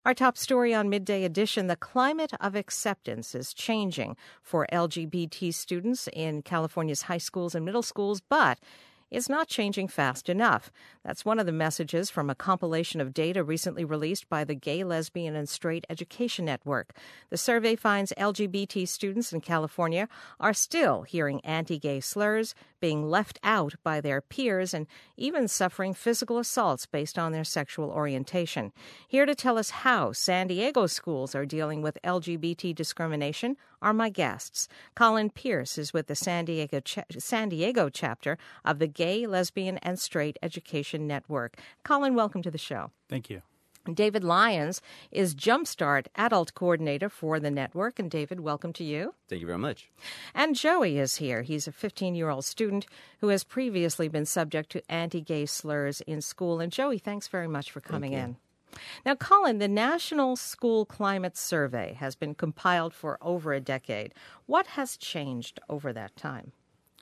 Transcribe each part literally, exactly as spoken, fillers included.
Our top story on Midday Edition, the climate of acceptance is changing for L G B T students in California's high schools and middle schools, but it's not changing fast enough. That's one of the messages from a compilation of data recently released by the Gay, Lesbian, and Straight Education Network. The survey finds L G B T students in California are still hearing anti-gay slurs, being left out by their peers, and even suffering physical assaults based on their sexual orientation. Here to tell us how San Diego schools are dealing with L G B T discrimination are my guests. Colin Pierce is with the San Diego cha- San Diego chapter of the Gay, Lesbian, and Straight Education Network. Colin, welcome to the show. Thank you. David Lyons is Jumpstart Adult Coordinator for the network. And David, welcome to you. Thank you very much. And Joey is here. He's a fifteen-year-old student who has previously been subject to anti-gay slurs in school. And Joey, thanks very much for coming in. Now, Colin, the National School Climate Survey has been compiled for over a decade. What has changed over that time?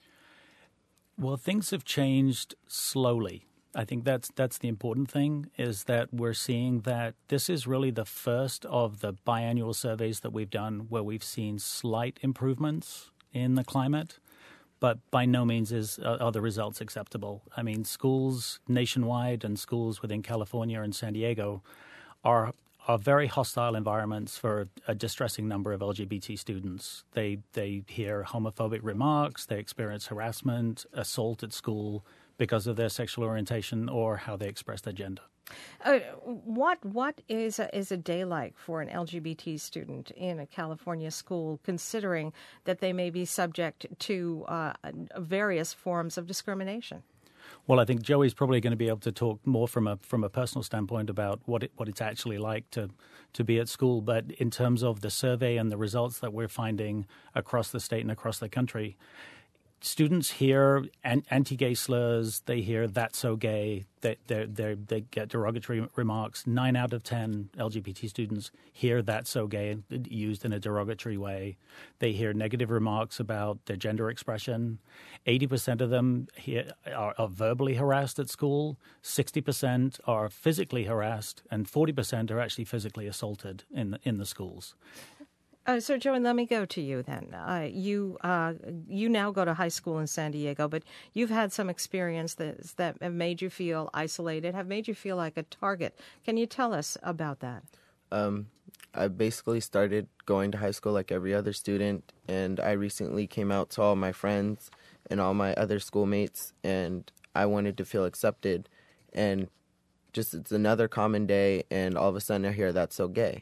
Well, things have changed slowly. I think that's that's the important thing, is that we're seeing that this is really the first of the biannual surveys that we've done where we've seen slight improvements in the climate, but by no means is uh, are the results acceptable. I mean, schools nationwide and schools within California and San Diego are are very hostile environments for a distressing number of L G B T students. They they hear homophobic remarks, they experience harassment, assault at school because of their sexual orientation or how they express their gender. Uh, what what is a, is a day like for an L G B T student in a California school, considering that they may be subject to uh, various forms of discrimination? Well, I think Joey's probably going to be able to talk more from a from a personal standpoint about what it, what it's actually like to to be at school. But in terms of the survey and the results that we're finding across the state and across the country, students hear an- anti-gay slurs. They hear "that's so gay." They they they they get derogatory remarks. Nine out of ten L G B T students hear "that's so gay" used in a derogatory way. They hear negative remarks about their gender expression. Eighty percent of them hear, are, are verbally harassed at school. Sixty percent are physically harassed, and forty percent are actually physically assaulted in the, in the schools. Uh, so, Joey, let me go to you then. Uh, you uh, you now go to high school in San Diego, but you've had some experience that, that have made you feel isolated, have made you feel like a target. Can you tell us about that? Um, I basically started going to high school like every other student, and I recently came out to all my friends and all my other schoolmates, and I wanted to feel accepted. And just it's another common day, and all of a sudden I hear "that's so gay."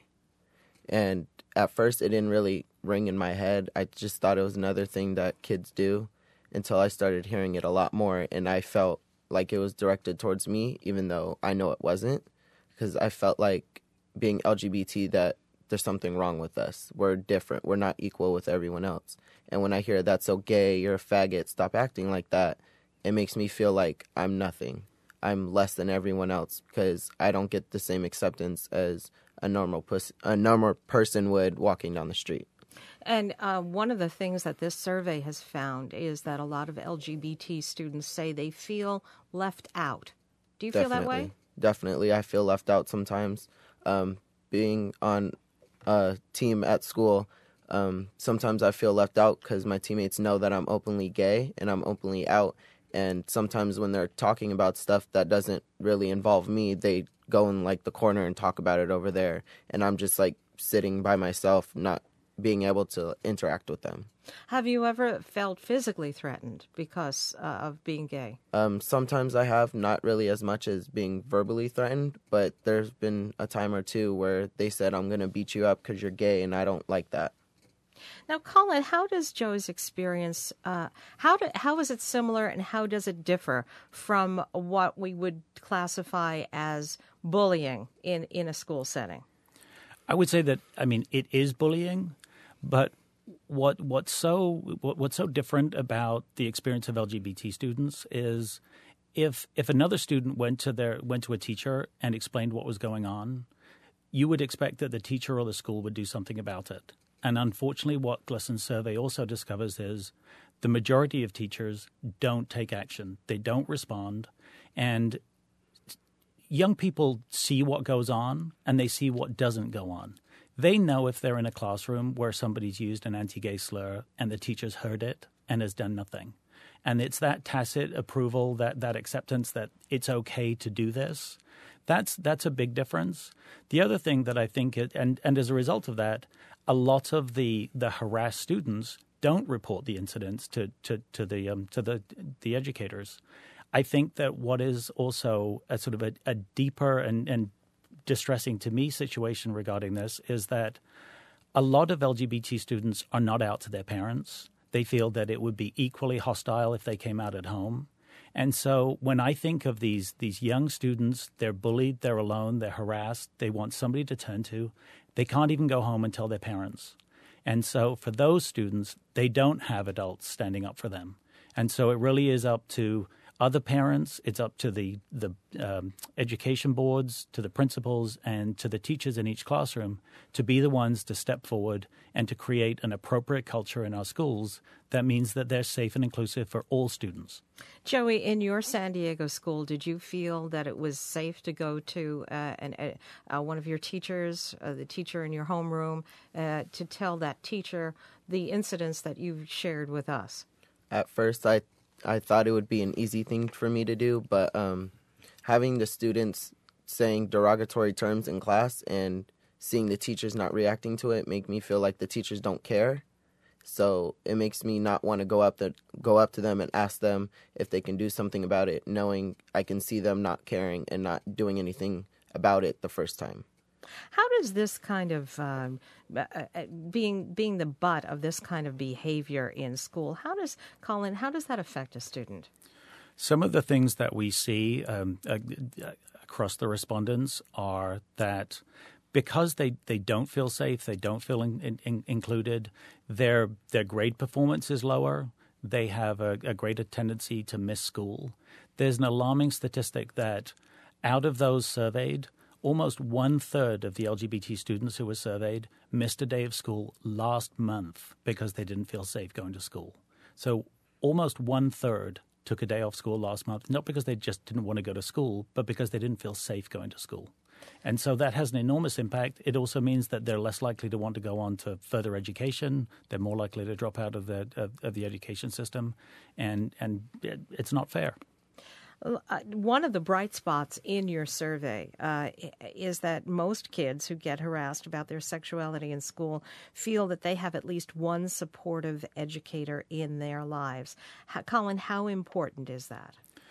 And at first, it didn't really ring in my head. I just thought it was another thing that kids do until I started hearing it a lot more. And I felt like it was directed towards me, even though I know it wasn't, because I felt like being L G B T that there's something wrong with us. We're different. We're not equal with everyone else. And when I hear "that's so gay, you're a faggot, stop acting like that," it makes me feel like I'm nothing. I'm less than everyone else because I don't get the same acceptance as a normal pus- a normal person would walking down the street. And uh, one of the things that this survey has found is that a lot of L G B T students say they feel left out. Do you Definitely. feel that way? Definitely. I feel left out sometimes. Um, being on a team at school, um, sometimes I feel left out because my teammates know that I'm openly gay and I'm openly out. And sometimes when they're talking about stuff that doesn't really involve me, they go in like the corner and talk about it over there. And I'm just like sitting by myself, not being able to interact with them. Have you ever felt physically threatened because uh, of being gay? Um, sometimes I have, not really as much as being verbally threatened, but there's been a time or two where they said, "I'm going to beat you up because you're gay," and I don't like that. Now, Colin, how does Joe's experience, uh, how do, how is it similar and how does it differ from what we would classify as bullying in, in a school setting? I would say that, I mean, it is bullying, but what what's so what, what's so different about the experience of L G B T students is if if another student went to their went to a teacher and explained what was going on, you would expect that the teacher or the school would do something about it. And unfortunately, what Glisson's survey also discovers is the majority of teachers don't take action. They don't respond. And young people see what goes on and they see what doesn't go on. They know if they're in a classroom where somebody's used an anti-gay slur and the teacher's heard it and has done nothing. And it's that tacit approval, that, that acceptance that it's okay to do this. That's that's a big difference. The other thing that I think, it, and, and as a result of that, a lot of the, the harassed students don't report the incidents to, to, to the um, to the the educators. I think that what is also a sort of a, a deeper and, and distressing to me situation regarding this is that a lot of L G B T students are not out to their parents. They feel that it would be equally hostile if they came out at home. And so when I think of these these young students, they're bullied, they're alone, they're harassed, they want somebody to turn to. They can't even go home and tell their parents. And so for those students, they don't have adults standing up for them. And so it really is up to other parents, it's up to the, the um, education boards, to the principals, and to the teachers in each classroom to be the ones to step forward and to create an appropriate culture in our schools that means that they're safe and inclusive for all students. Joey, in your San Diego school, did you feel that it was safe to go to uh, an, uh, one of your teachers, uh, the teacher in your homeroom, uh, to tell that teacher the incidents that you shared with us? At first, I I thought it would be an easy thing for me to do, but um, having the students saying derogatory terms in class and seeing the teachers not reacting to it make me feel like the teachers don't care. So it makes me not want to go up the go up to them and ask them if they can do something about it, knowing I can see them not caring and not doing anything about it the first time. How does this kind of um, uh, being being the butt of this kind of behavior in school, how does, Colin, how does that affect a student? Some of the things that we see um, uh, across the respondents are that because they, they don't feel safe, they don't feel in, in, included, their their grade performance is lower, they have a, a greater tendency to miss school. There's an alarming statistic that out of those surveyed, almost one-third of the L G B T students who were surveyed missed a day of school last month because they didn't feel safe going to school. So almost one-third took a day off school last month, not because they just didn't want to go to school, but because they didn't feel safe going to school. And so that has an enormous impact. It also means that they're less likely to want to go on to further education. They're more likely to drop out of the, of, of the education system, and, and it, it's not fair. Uh, one of the bright spots in your survey uh, is that most kids who get harassed about their sexuality in school feel that they have at least one supportive educator in their lives. How, Colin, how important is that?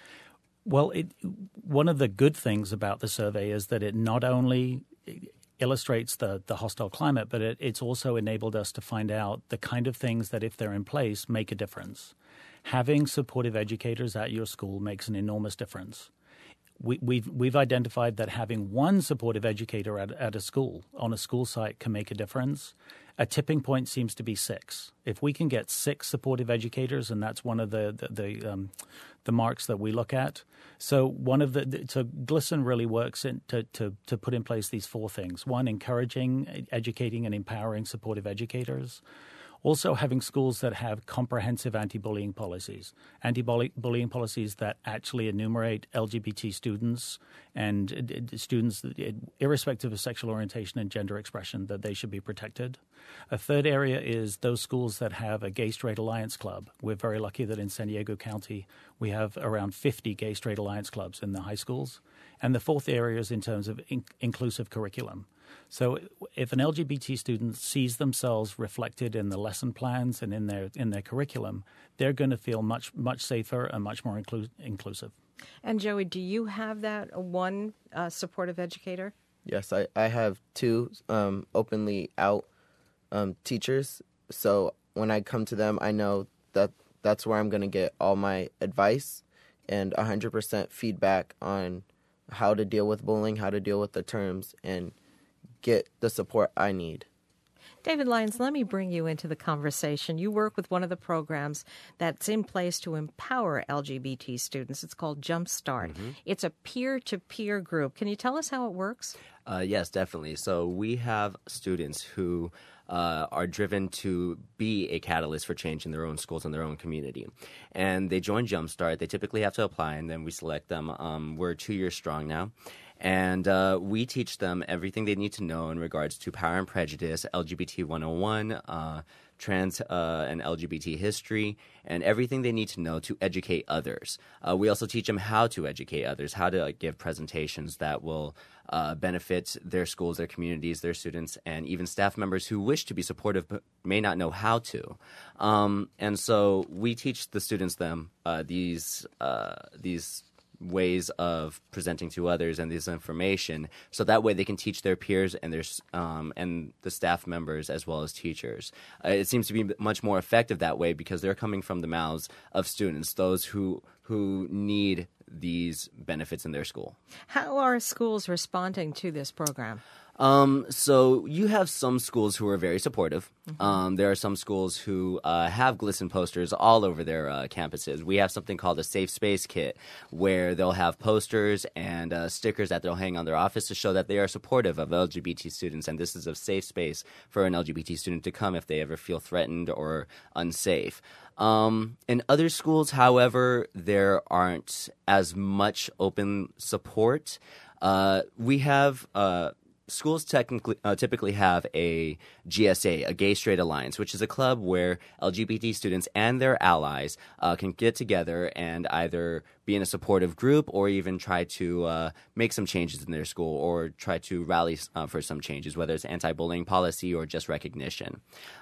Well, it, one of the good things about the survey is that it not only illustrates the, the hostile climate, but it, it's also enabled us to find out the kind of things that, if they're in place, make a difference. Having supportive educators at your school makes an enormous difference. We, we've we've identified that having one supportive educator at, at a school, on a school site, can make a difference. A tipping point seems to be six. If we can get six supportive educators, and that's one of the the the, um, the marks that we look at. So one of the, the so GLSEN really works in, to to to put in place these four things: one, encouraging, educating, and empowering supportive educators. Also, having schools that have comprehensive anti-bullying policies, anti-bullying policies that actually enumerate L G B T students and students, irrespective of sexual orientation and gender expression, that they should be protected. A third area is those schools that have a Gay Straight Alliance Club. We're very lucky that in San Diego County we have around fifty Gay Straight Alliance Clubs in the high schools. And the fourth area is in terms of in- inclusive curriculum. So if an L G B T student sees themselves reflected in the lesson plans and in their in their curriculum, they're going to feel much much safer and much more inclu- inclusive. And Joey, do you have that one uh, supportive educator? Yes, I, I have two um, openly out um, teachers. So when I come to them, I know that that's where I'm going to get all my advice and one hundred percent feedback on how to deal with bullying, how to deal with the terms, and get the support I need. David Lyons, let me bring you into the conversation. You work with one of the programs that's in place to empower L G B T students. It's called Jumpstart. Mm-hmm. It's a peer-to-peer group. Can you tell us how it works? Uh, yes, definitely. So we have students who uh, are driven to be a catalyst for change in their own schools and their own community. And they join Jumpstart. They typically have to apply, and then we select them. Um, we're two years strong now. And uh, we teach them everything they need to know in regards to Power and Prejudice, L G B T one oh one, uh, trans uh, and L G B T history, and everything they need to know to educate others. Uh, we also teach them how to educate others, how to uh, give presentations that will uh, benefit their schools, their communities, their students, and even staff members who wish to be supportive but may not know how to. Um, and so we teach the students them uh, these uh, these ways of presenting to others and this information, so that way they can teach their peers and their um, and the staff members as well as teachers. Uh, it seems to be much more effective that way because they're coming from the mouths of students, those who who need these benefits in their school. How are schools responding to this program? Um, so you have some schools who are very supportive. Mm-hmm. Um, there are some schools who uh, have GLSEN posters all over their uh, campuses. We have something called a Safe Space Kit, where they'll have posters and uh, stickers that they'll hang on their office to show that they are supportive of L G B T students, and this is a safe space for an L G B T student to come if they ever feel threatened or unsafe. Um, in other schools, however, there aren't as much open support. Uh, we have... Uh, Schools technically, uh, typically have a G S A, a Gay Straight Alliance, which is a club where L G B T students and their allies uh, can get together and either be in a supportive group or even try to uh, make some changes in their school or try to rally uh, for some changes, whether it's anti-bullying policy or just recognition.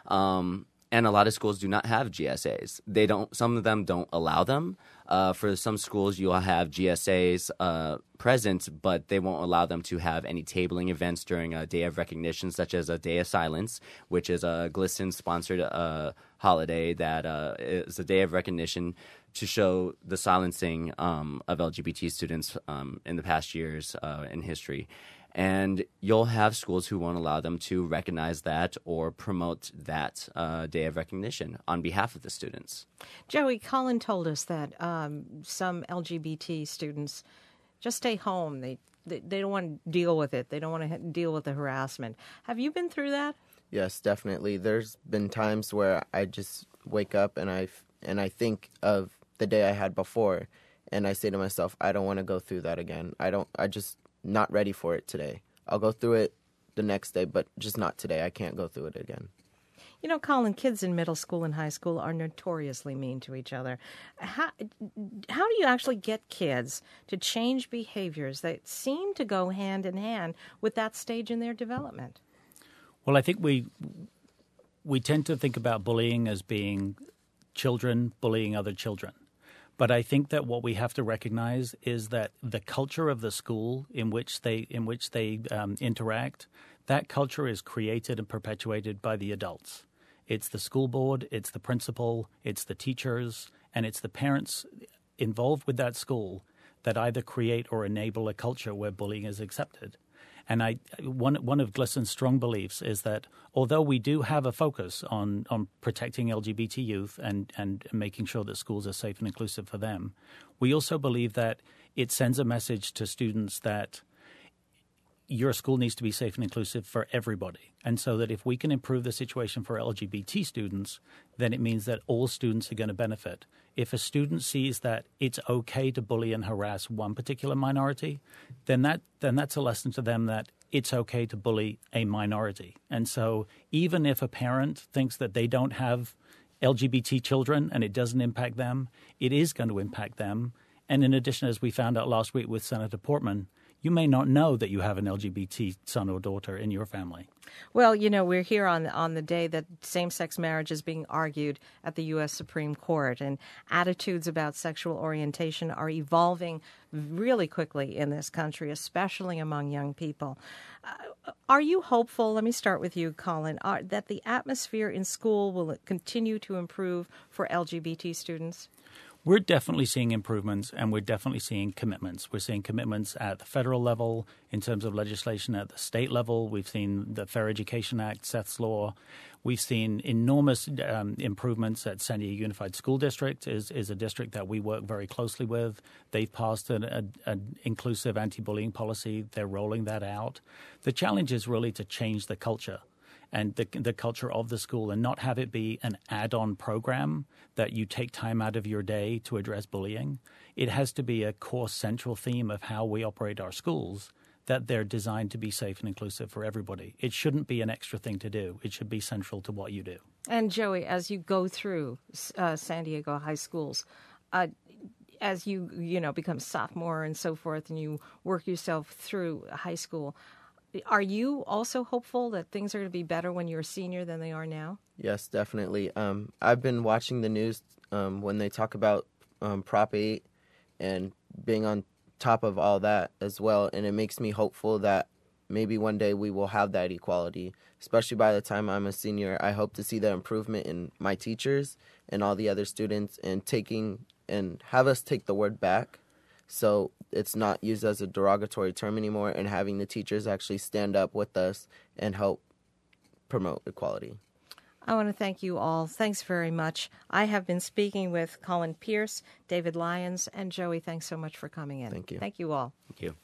Um, and a lot of schools do not have G S As. They don't. Some of them don't allow them. Uh, for some schools, you'll have G S As uh, present, but they won't allow them to have any tabling events during a day of recognition, such as a Day of Silence, which is a GLSEN-sponsored uh, holiday that uh, is a day of recognition to show the silencing um, of L G B T students um, in the past years uh, in history. And you'll have schools who won't allow them to recognize that or promote that uh, day of recognition on behalf of the students. Joey, Colin told us that um, some L G B T students just stay home. They, they they don't want to deal with it. They don't want to deal with the harassment. Have you been through that? Yes, definitely. There's been times where I just wake up and I and I think of the day I had before, and I say to myself, I don't want to go through that again. I don't. I just. Not ready for it today. I'll go through it the next day, but just not today. I can't go through it again. You know, Colin, kids in middle school and high school are notoriously mean to each other. How, how do you actually get kids to change behaviors that seem to go hand in hand with that stage in their development? Well, I think we we tend to think about bullying as being children bullying other children. But I think that what we have to recognize is that the culture of the school in which they in which they um, interact, that culture is created and perpetuated by the adults. It's the school board, it's the principal, it's the teachers, and it's the parents involved with that school that either create or enable a culture where bullying is accepted. And I, one one of GLSEN's strong beliefs is that although we do have a focus on, on protecting L G B T youth and, and making sure that schools are safe and inclusive for them, we also believe that it sends a message to students that your school needs to be safe and inclusive for everybody. And so that if we can improve the situation for L G B T students, then it means that all students are going to benefit. If a student sees that it's okay to bully and harass one particular minority, then that then that's a lesson to them that it's okay to bully a minority. And so even if a parent thinks that they don't have L G B T children and it doesn't impact them, it is going to impact them. And in addition, as we found out last week with Senator Portman, you may not know that you have an L G B T son or daughter in your family. Well, you know, we're here on on the day that same-sex marriage is being argued at the U S Supreme Court, and attitudes about sexual orientation are evolving really quickly in this country, especially among young people. Uh, are you hopeful, let me start with you, Colin, are, that the atmosphere in school will continue to improve for L G B T students? We're definitely seeing improvements, and we're definitely seeing commitments. We're seeing commitments at the federal level in terms of legislation at the state level. We've seen the Fair Education Act, Seth's Law. We've seen enormous um, improvements at San Diego Unified School District, is, is a district that we work very closely with. They've passed an, a, an inclusive anti-bullying policy. They're rolling that out. The challenge is really to change the culture and the, the culture of the school, and not have it be an add-on program that you take time out of your day to address bullying. It has to be a core central theme of how we operate our schools, that they're designed to be safe and inclusive for everybody. It shouldn't be an extra thing to do. It should be central to what you do. And Joey, as you go through uh, San Diego high schools, uh, as you you know become sophomore and so forth, and you work yourself through high school, are you also hopeful that things are going to be better when you're a senior than they are now? Yes, definitely. Um, I've been watching the news um, when they talk about um, Prop eight and being on top of all that as well, and it makes me hopeful that maybe one day we will have that equality, especially by the time I'm a senior. I hope to see the improvement in my teachers and all the other students, and taking and have us take the word back so it's not used as a derogatory term anymore, and having the teachers actually stand up with us and help promote equality. I want to thank you all. Thanks very much. I have been speaking with Colin Pierce, David Lyons, and Joey. Thanks so much for coming in. Thank you. Thank you all. Thank you.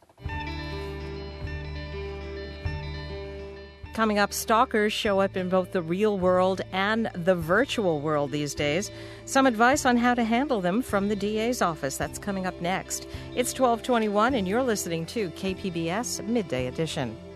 Coming up, stalkers show up in both the real world and the virtual world these days. Some advice on how to handle them from the D A's office. That's coming up next. It's twelve twenty-one, and you're listening to K P B S Midday Edition.